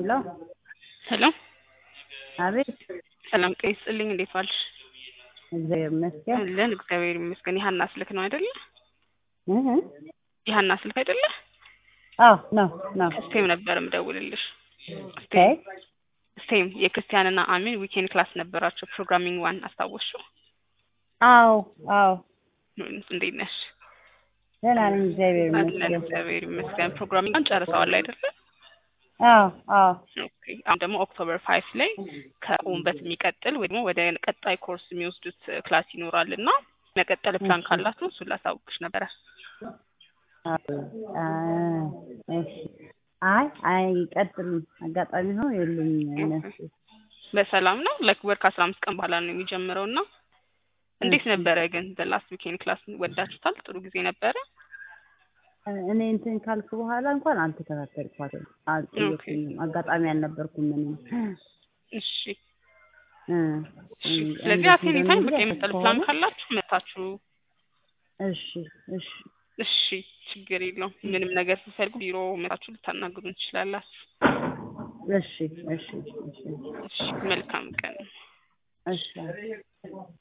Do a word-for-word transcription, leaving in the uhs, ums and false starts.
ሄሎ ሄሎ አቤት ሰላም ቀይስልኝ እንዴት ዋልሽ? እግዚአብሔር ይመስገን። አለን እግዚአብሔር ይመስገን። የሀና ስልክ ነው አይደለ? እህ የሀና ስልክ አይደለ? አዎ ነው ነው። ስቴም ነበር የምደውልልሽ። ኦኬ ስቴም የክርስቲያንና አሚን ዊኬንድ ክላስ ነበራቸው ፕሮግራሚንግ ዋን አስታወስሽው? አዎ አዎ። እንዴት ነሽ? ደህና ነኝ እግዚአብሔር አለን ይመስገን። እግዚአብሔር ይመስገን። ፕሮግራሚንግ ዋን ጨርሰዋል አይደለ? አዎ አዎ። ኦኬ አሁን ደግሞ ኦክቶበር ፋይቭ ላይ ከቆምበት የሚቀጥል ወይ ደግሞ ወደ ቀጣይ ኮርስ የሚወስዱት ክላስ ይኖራልና መቀጠል ፕላን ካላችሁ እሱን ላሳውቅሽ ነበረ። እሺ አይ አይቀጥልም። አጋጣሚ ነው የሉም እነሱ። በሰላም ነው ለክብር ከአስራ አምስት ቀን በኋላ ነው የሚጀምረውና እንዴት ነበረ ግን በላስት ዊኬንድ ክላስ ወዳችሁታል? ጥሩ ጊዜ ነበረ? እኔ እንትን ካልኩ በኋላ እንኳን አልተከታተልኳትም። አልጠየኩኝም። አጋጣሚ አልነበርኩም ምንም። እሺ እሺ። ስለዚህ አቴን ኢንታይም በቃ የመጠል ፕላን ካላችሁ መታችሁ። እሺ እሺ እሺ ችግር የለውም። ምንም ነገር ሲፈልጉ ቢሮ መታችሁ ልታናግሩን ትችላላችሁ። እሺ እሺ እሺ እሺ መልካም ቀን። እሺ